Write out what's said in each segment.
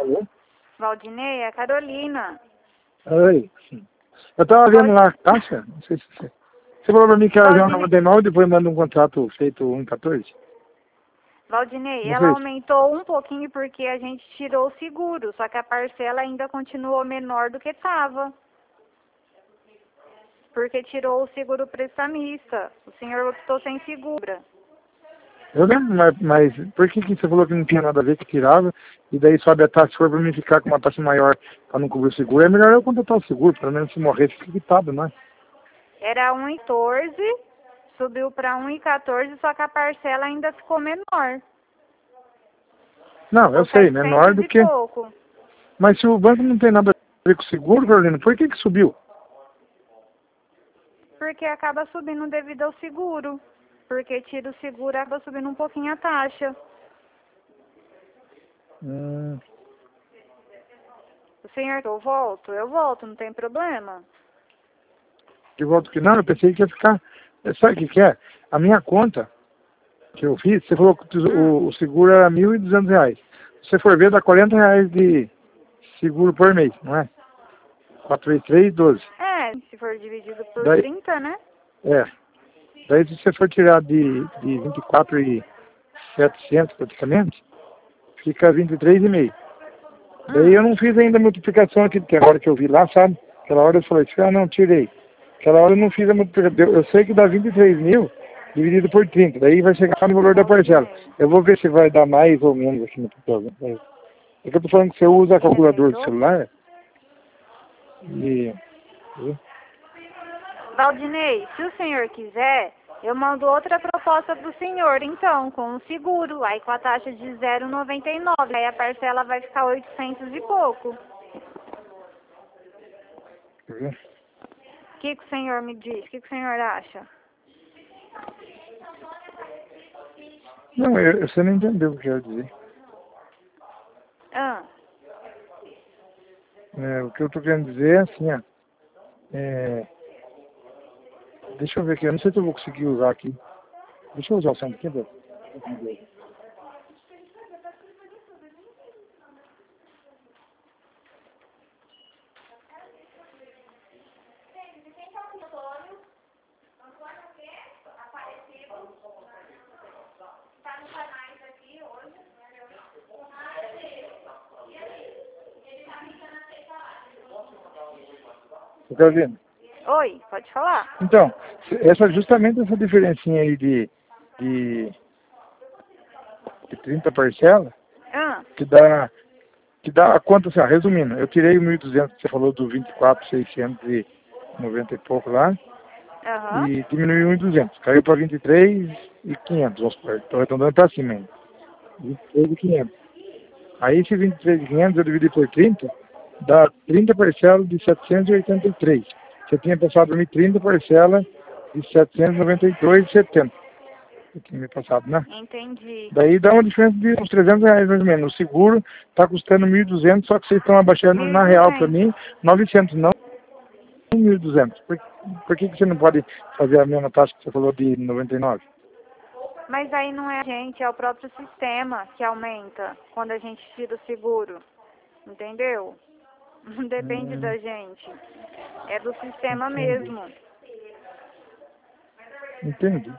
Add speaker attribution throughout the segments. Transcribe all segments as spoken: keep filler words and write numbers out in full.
Speaker 1: Alô?
Speaker 2: Valdinei, é a Carolina.
Speaker 1: Oi. Eu tava vendo lá a taxa, não sei se você... Você falou pra mim que era
Speaker 2: Valdinei,
Speaker 1: noventa e nove e depois manda um contrato feito um quatorze?
Speaker 2: Valdinei,
Speaker 1: Não
Speaker 2: ela
Speaker 1: fez?
Speaker 2: aumentou um pouquinho porque a gente tirou o seguro, só que a parcela ainda continuou menor do que estava. Porque tirou o seguro prestamista. O senhor optou sem segura.
Speaker 1: Eu lembro, mas, mas por que, que você falou que não tinha nada a ver que tirava e daí sobe a taxa, se for pra mim ficar com uma taxa maior pra não cobrir o seguro, é melhor eu contratar o seguro, pelo menos se morrer fica quitado, não é?
Speaker 2: Era um e quatorze, subiu para um e quatorze, só que a parcela ainda ficou menor.
Speaker 1: Não, eu
Speaker 2: Ficou
Speaker 1: sei, menor
Speaker 2: setecentos
Speaker 1: do
Speaker 2: e
Speaker 1: que...
Speaker 2: pouco.
Speaker 1: Mas se o banco não tem nada a ver com o seguro, Carolina, por que que subiu?
Speaker 2: Porque acaba subindo devido ao seguro. Porque tira o seguro, acaba subindo um pouquinho a taxa.
Speaker 1: Hum,
Speaker 2: O senhor que eu volto? Eu volto, não tem problema.
Speaker 1: de volta que não, eu pensei que ia ficar... Sabe o que que é? A minha conta que eu fiz, você falou que o, o seguro era mil e duzentos reais. Se você for ver, dá quarenta reais de seguro por mês, não é? quatro vezes três, doze.
Speaker 2: É, se for dividido por
Speaker 1: Daí,
Speaker 2: trinta, né?
Speaker 1: é. Daí se você for tirar de, de vinte e quatro mil e setecentos praticamente, fica vinte e três e meio. Daí eu
Speaker 2: Hum,
Speaker 1: não fiz ainda a multiplicação aqui, porque agora que eu vi lá, sabe? Aquela hora eu falei, ah não, tirei. Aquela hora eu não fiz a multiplicação. Eu, eu sei que dá vinte e três mil dividido por trinta. Daí vai chegar no valor da parcela.
Speaker 2: Valdinei.
Speaker 1: Eu vou ver se vai dar mais ou menos aqui no papel. É que eu tô falando que você usa a
Speaker 2: Você
Speaker 1: calculadora do
Speaker 2: aceitou?
Speaker 1: celular e... e-
Speaker 2: Valdinei, se o senhor quiser, eu mando outra proposta pro senhor, então, com o seguro, aí com a taxa de zero vírgula noventa e nove, aí a parcela vai ficar oitocentos e pouco.
Speaker 1: e-
Speaker 2: O que, que o senhor me diz? O que, que o senhor acha?
Speaker 1: Não, eu, você não entendeu o que eu quero dizer.
Speaker 2: Ah,
Speaker 1: É, o que eu tô querendo dizer é assim, ó. É, deixa eu ver aqui, eu não sei se eu vou conseguir usar aqui. Deixa eu usar o centro aqui, Beto. Você tá ouvindo?
Speaker 2: oi, pode falar.
Speaker 1: Então, essa, justamente essa diferencinha aí de, de, de trinta parcelas,
Speaker 2: Ah,
Speaker 1: que dá, que dá a conta, assim, ó, resumindo, eu tirei o mil e duzentos que você falou do vinte e quatro mil seiscentos e noventa e pouco lá,
Speaker 2: aham,
Speaker 1: e diminuiu em duzentos, caiu para vinte e três mil e quinhentos, vamos supor, estou arredondando para cima ainda, vinte e três mil e quinhentos. Aí esse vinte e três mil e quinhentos eu dividi por trinta, dá trinta parcelas de setecentos e oitenta e três. Você tinha passado por mim trinta parcelas de setecentos e noventa e dois e setenta. Você tinha me passado, né?
Speaker 2: entendi.
Speaker 1: Daí dá uma diferença de uns trezentos reais mais ou menos. O seguro está custando mil e duzentos, só que vocês estão abaixando
Speaker 2: mil e
Speaker 1: na real para
Speaker 2: duzentos.
Speaker 1: mim novecentos, não mil e duzentos. Por, por que, que você não pode fazer a mesma taxa que você falou de noventa e nove?
Speaker 2: Mas aí não é a gente, é o próprio sistema que aumenta quando a gente tira o seguro. Entendeu? Não depende
Speaker 1: Hum,
Speaker 2: da gente. É do sistema
Speaker 1: entendi.
Speaker 2: mesmo.
Speaker 1: Entendi.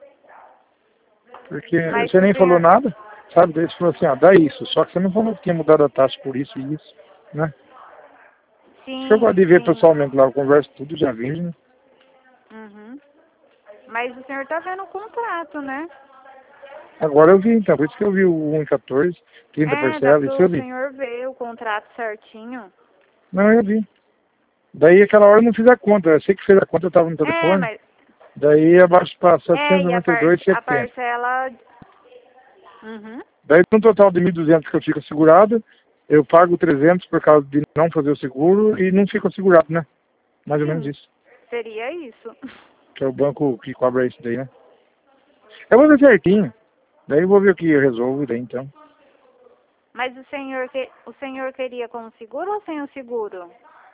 Speaker 1: Porque
Speaker 2: Mas
Speaker 1: você
Speaker 2: se o
Speaker 1: nem falou
Speaker 2: senhor...
Speaker 1: nada, sabe? Daí você falou assim, ah, dá isso. Só que você não falou que tinha mudado a taxa por isso e isso, né? Acho que eu gosto
Speaker 2: Sim,
Speaker 1: de ver
Speaker 2: sim.
Speaker 1: pessoalmente lá, eu converso tudo, já vi, né?
Speaker 2: Uhum. Mas o senhor tá vendo o contrato, né?
Speaker 1: Agora eu vi, então, por isso que eu vi o um e quatorze, trinta
Speaker 2: É, dá
Speaker 1: parcelas, isso eu
Speaker 2: pro
Speaker 1: vi.
Speaker 2: senhor ver o contrato certinho.
Speaker 1: Não, eu vi. Daí aquela hora eu não fiz a conta, eu sei que fez a conta, eu estava no
Speaker 2: É,
Speaker 1: telefone,
Speaker 2: mas...
Speaker 1: daí abaixo para
Speaker 2: É, e a, par...
Speaker 1: setecentos e noventa e dois e
Speaker 2: a
Speaker 1: setenta.
Speaker 2: parcela... Uhum.
Speaker 1: Daí no total de mil e duzentos que eu fico segurado, eu pago trezentos por causa de não fazer o seguro e não fico segurado, né? Mais ou menos
Speaker 2: Sim,
Speaker 1: isso.
Speaker 2: seria isso.
Speaker 1: Que é o banco que cobra isso daí, né? Eu vou ver certinho. Daí eu vou ver o que eu resolvo daí então.
Speaker 2: Mas o senhor, que... o senhor queria com o seguro ou sem o seguro?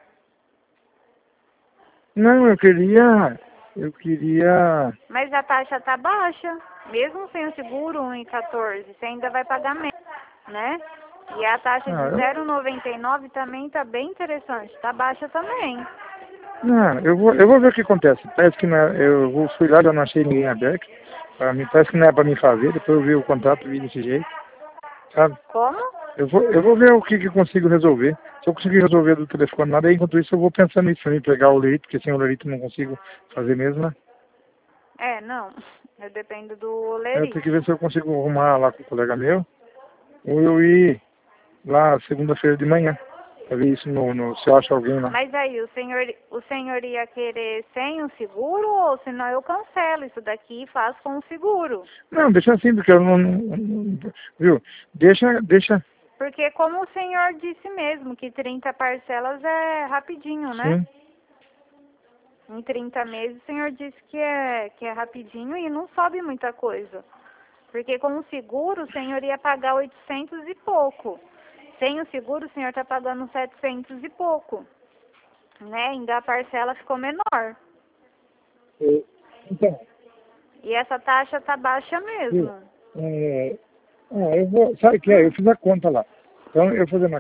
Speaker 1: Não, eu queria. Eu queria.
Speaker 2: Mas a taxa tá baixa. Mesmo sem o seguro, um e quatorze, você ainda vai pagar menos, né? E a taxa
Speaker 1: Ah,
Speaker 2: de
Speaker 1: eu-
Speaker 2: zero vírgula noventa e nove também tá bem interessante, tá baixa também.
Speaker 1: Não, eu vou, eu vou ver o que acontece. Parece que não é, eu vou- fui lá, eu não achei ninguém aberto. Pra mim, parece que não é para mim fazer, depois eu vi o contrato e vi desse jeito, sabe?
Speaker 2: Como?
Speaker 1: Eu vou, eu vou ver o que, que eu consigo resolver. Se eu conseguir resolver do telefone nada, aí, enquanto isso eu vou pensando nisso, pra mim pegar o leite, porque sem o leite eu não consigo fazer mesmo, né?
Speaker 2: É, não. Eu dependo do
Speaker 1: Aí eu tenho que
Speaker 2: olerite.
Speaker 1: ver se eu consigo arrumar lá com o colega meu, ou eu ir lá segunda-feira de manhã, pra ver isso no, no, se eu acho alguém lá.
Speaker 2: Mas aí, o senhor, o senhor ia querer sem o seguro ou senão eu cancelo isso daqui e faço com o seguro?
Speaker 1: Não, deixa assim, porque eu não, não- não- viu? Deixa, deixa,
Speaker 2: Porque como o senhor disse mesmo, que trinta parcelas é rapidinho, né?
Speaker 1: sim.
Speaker 2: Em trinta meses o senhor disse que é, que é rapidinho e não sobe muita coisa. Porque com o seguro o senhor ia pagar oitocentos e pouco. Sem o seguro o senhor está pagando setecentos e pouco. Né? Ainda a parcela ficou menor.
Speaker 1: É, então,
Speaker 2: E essa taxa tá baixa
Speaker 1: viu?
Speaker 2: mesmo.
Speaker 1: É, ah, eu vou, sabe o que é? Eu fiz a conta lá. Então, eu fazendo a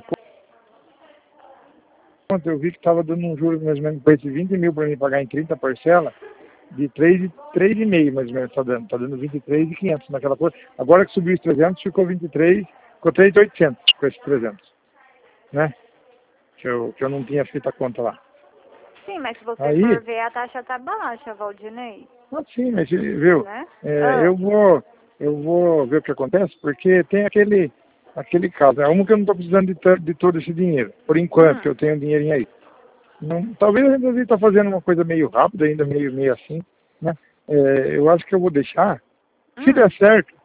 Speaker 1: conta, eu vi que estava dando um juros mais ou menos para esse vinte mil para mim pagar em trinta parcelas, de três e três e meio mais ou menos está dando. Está dando vinte e três e quinhentos naquela coisa. Agora que subiu os trezentos, ficou vinte e três, ficou três e oitocentos com esses trezentos, né? Que eu, que eu não tinha feito a conta lá.
Speaker 2: Sim, mas se você
Speaker 1: Aí,
Speaker 2: for ver, a taxa tá baixa, Valdinei.
Speaker 1: ah, sim, mas viu,
Speaker 2: Né?
Speaker 1: é,
Speaker 2: Ah,
Speaker 1: eu vou eu vou ver o que acontece, porque tem aquele aquele caso, é um que eu não estou precisando de, ta- de todo esse dinheiro, por enquanto, que
Speaker 2: hum,
Speaker 1: eu tenho um dinheirinho aí. Não, talvez a gente está fazendo uma coisa meio rápida, ainda meio, meio assim, né? É, eu acho que eu vou deixar, se
Speaker 2: hum.
Speaker 1: der certo,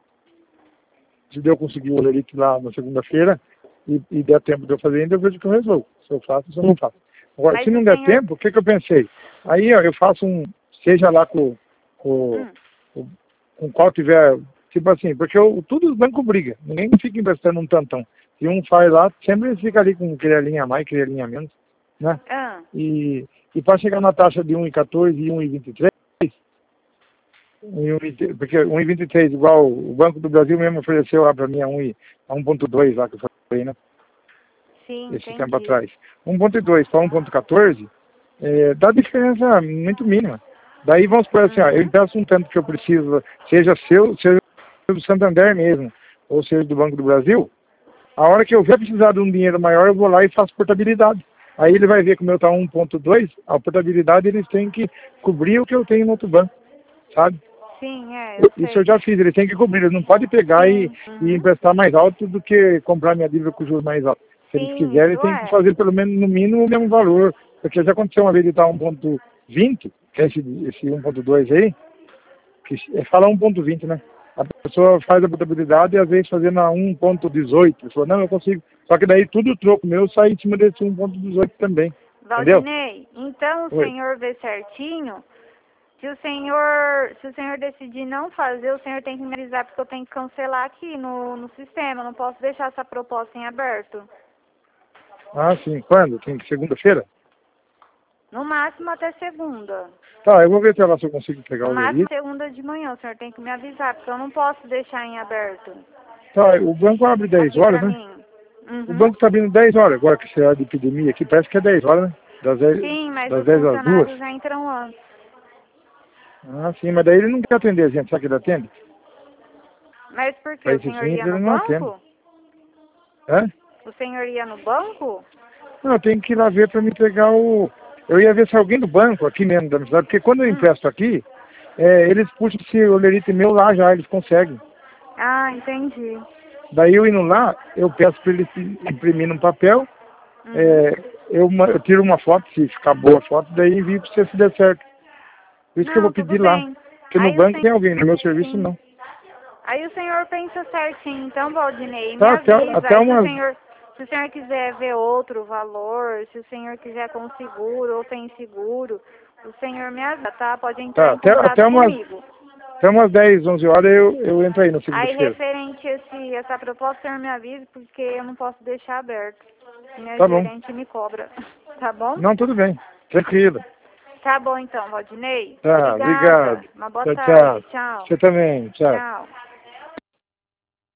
Speaker 1: se eu conseguir o Lerite lá na segunda-feira, e, e der tempo de eu fazer ainda, eu vejo que eu resolvo, se eu faço, se eu não faço. Agora, se
Speaker 2: Mas o
Speaker 1: não der
Speaker 2: senhor...
Speaker 1: tempo, o que, que eu pensei? Aí ó, eu faço um, seja lá com, com,
Speaker 2: Hum,
Speaker 1: com, com qual tiver, tipo assim, porque eu, tudo os bancos briga, ninguém fica emprestando um tantão. Se um faz lá, sempre eles ficam ali com crialinha a mais, crialinha a menos, né?
Speaker 2: ah,
Speaker 1: E, e para chegar na taxa de um vírgula quatorze e um vírgula vinte e três, um vírgula vinte porque um vírgula vinte e três igual o Banco do Brasil mesmo ofereceu lá para mim a um vírgula dois lá que eu falei, né?
Speaker 2: sim,
Speaker 1: Esse tempo
Speaker 2: entendi.
Speaker 1: atrás. um vírgula dois para um vírgula quatorze, é, dá diferença muito mínima. Daí vamos supor assim, ó, eu
Speaker 2: Uhum.
Speaker 1: empresto um tanto que eu preciso, seja seu, seja do Santander mesmo, ou seja do Banco do Brasil, a hora que eu ver precisar de um dinheiro maior, eu vou lá e faço portabilidade. Aí ele vai ver que o meu está um vírgula dois, a portabilidade eles têm que cobrir o que eu tenho no outro banco, sabe?
Speaker 2: Sim, é, eu
Speaker 1: Isso eu
Speaker 2: sei.
Speaker 1: já fiz, eles têm que cobrir, eles não podem pegar e,
Speaker 2: Sim,
Speaker 1: e
Speaker 2: uhum.
Speaker 1: emprestar mais alto do que comprar minha dívida com juros mais altos. Se eles
Speaker 2: Sim,
Speaker 1: quiserem,
Speaker 2: isso
Speaker 1: eles têm que
Speaker 2: é.
Speaker 1: fazer pelo menos, no mínimo, o mesmo valor. Porque já aconteceu uma vez de estar um vírgula vinte, que é esse, esse um vírgula dois aí, que é fala um vírgula vinte, né? A pessoa faz a portabilidade e às vezes fazendo a um vírgula dezoito. Ele falou, não, eu consigo. Só que daí tudo o troco meu sai em cima desse um vírgula dezoito também. Entendeu?
Speaker 2: Valdinei, então o
Speaker 1: Oi.
Speaker 2: senhor vê certinho. Se o senhor, se o senhor decidir não fazer, o senhor tem que me avisar porque eu tenho que cancelar aqui no, no sistema. Eu não posso deixar essa proposta em aberto.
Speaker 1: Ah, sim. Quando? Tem que segunda-feira?
Speaker 2: No máximo até segunda.
Speaker 1: Tá, eu vou ver até lá se eu consigo pegar
Speaker 2: No
Speaker 1: o
Speaker 2: máximo
Speaker 1: Lerite.
Speaker 2: segunda de manhã. O senhor tem que me avisar porque eu não posso deixar em aberto
Speaker 1: Tá, o banco abre dez
Speaker 2: aqui
Speaker 1: horas,
Speaker 2: pra
Speaker 1: né?
Speaker 2: mim.
Speaker 1: O
Speaker 2: Uhum.
Speaker 1: banco está abrindo dez horas, agora que será de epidemia aqui, parece que é dez horas, né? Das dez,
Speaker 2: Sim, mas
Speaker 1: das
Speaker 2: os
Speaker 1: dez às duas.
Speaker 2: funcionários já entram antes.
Speaker 1: Ah, sim, mas daí ele não quer atender a gente, sabe que ele atende?
Speaker 2: Mas por quê?
Speaker 1: Para
Speaker 2: O
Speaker 1: esse
Speaker 2: senhor
Speaker 1: simples
Speaker 2: ia
Speaker 1: ele
Speaker 2: no
Speaker 1: não atende.
Speaker 2: banco?
Speaker 1: É?
Speaker 2: O senhor ia no banco?
Speaker 1: Não, eu tenho que ir lá ver para me pegar o... Eu ia ver se alguém do banco aqui mesmo da minha cidade, porque quando eu
Speaker 2: Hum.
Speaker 1: empresto aqui, é, eles puxam esse olerite meu lá já, eles conseguem.
Speaker 2: Ah, entendi.
Speaker 1: Daí eu indo lá, eu peço para eles imprimir num papel,
Speaker 2: Uhum.
Speaker 1: é, eu, ma- eu tiro uma foto, se ficar boa a foto, daí envio para você se der certo. Por isso que eu vou
Speaker 2: Não, tudo
Speaker 1: pedir lá.
Speaker 2: bem.
Speaker 1: Porque no
Speaker 2: Aí o
Speaker 1: banco
Speaker 2: senhor...
Speaker 1: tem alguém, no meu serviço
Speaker 2: Sim.
Speaker 1: não.
Speaker 2: Aí o senhor pensa certinho, então, Valdinei, me
Speaker 1: Tá, até,
Speaker 2: avisa.
Speaker 1: até
Speaker 2: Aí se o
Speaker 1: umas...
Speaker 2: senhor, se o senhor quiser ver outro valor, se o senhor quiser com seguro ou sem seguro, o senhor me avisa, tá? Pode entrar
Speaker 1: Tá,
Speaker 2: em
Speaker 1: até,
Speaker 2: contato
Speaker 1: até umas...
Speaker 2: comigo.
Speaker 1: Até umas dez, onze horas eu, eu entro aí na
Speaker 2: Aí
Speaker 1: segunda-feira.
Speaker 2: referente a esse, essa proposta, o senhor me avisa, porque eu não posso deixar aberto. Minha
Speaker 1: Tá bom.
Speaker 2: gerente me cobra. Tá bom?
Speaker 1: Não, tudo bem. Tranquilo.
Speaker 2: Tá bom então, Valdinei.
Speaker 1: Tá,
Speaker 2: Obrigada.
Speaker 1: obrigado.
Speaker 2: Uma boa
Speaker 1: Tchau,
Speaker 2: tarde.
Speaker 1: tchau.
Speaker 2: Tchau.
Speaker 1: Você também. Tchau.
Speaker 2: Tchau.